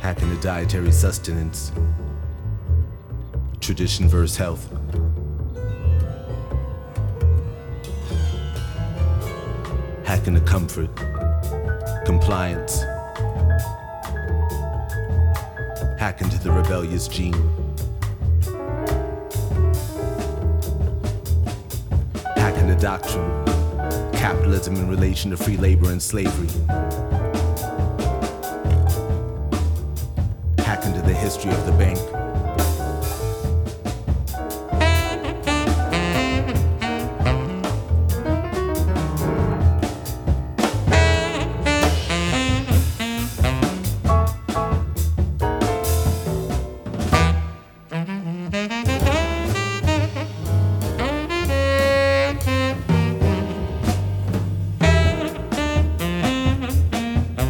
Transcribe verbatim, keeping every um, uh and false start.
Hacking the dietary sustenance. Tradition versus health. Hacking the comfort. Compliance. Hacking to the rebellious gene. Hacking the doctrine. Capitalism in relation to free labor and slavery. Hacking to the history of the bank.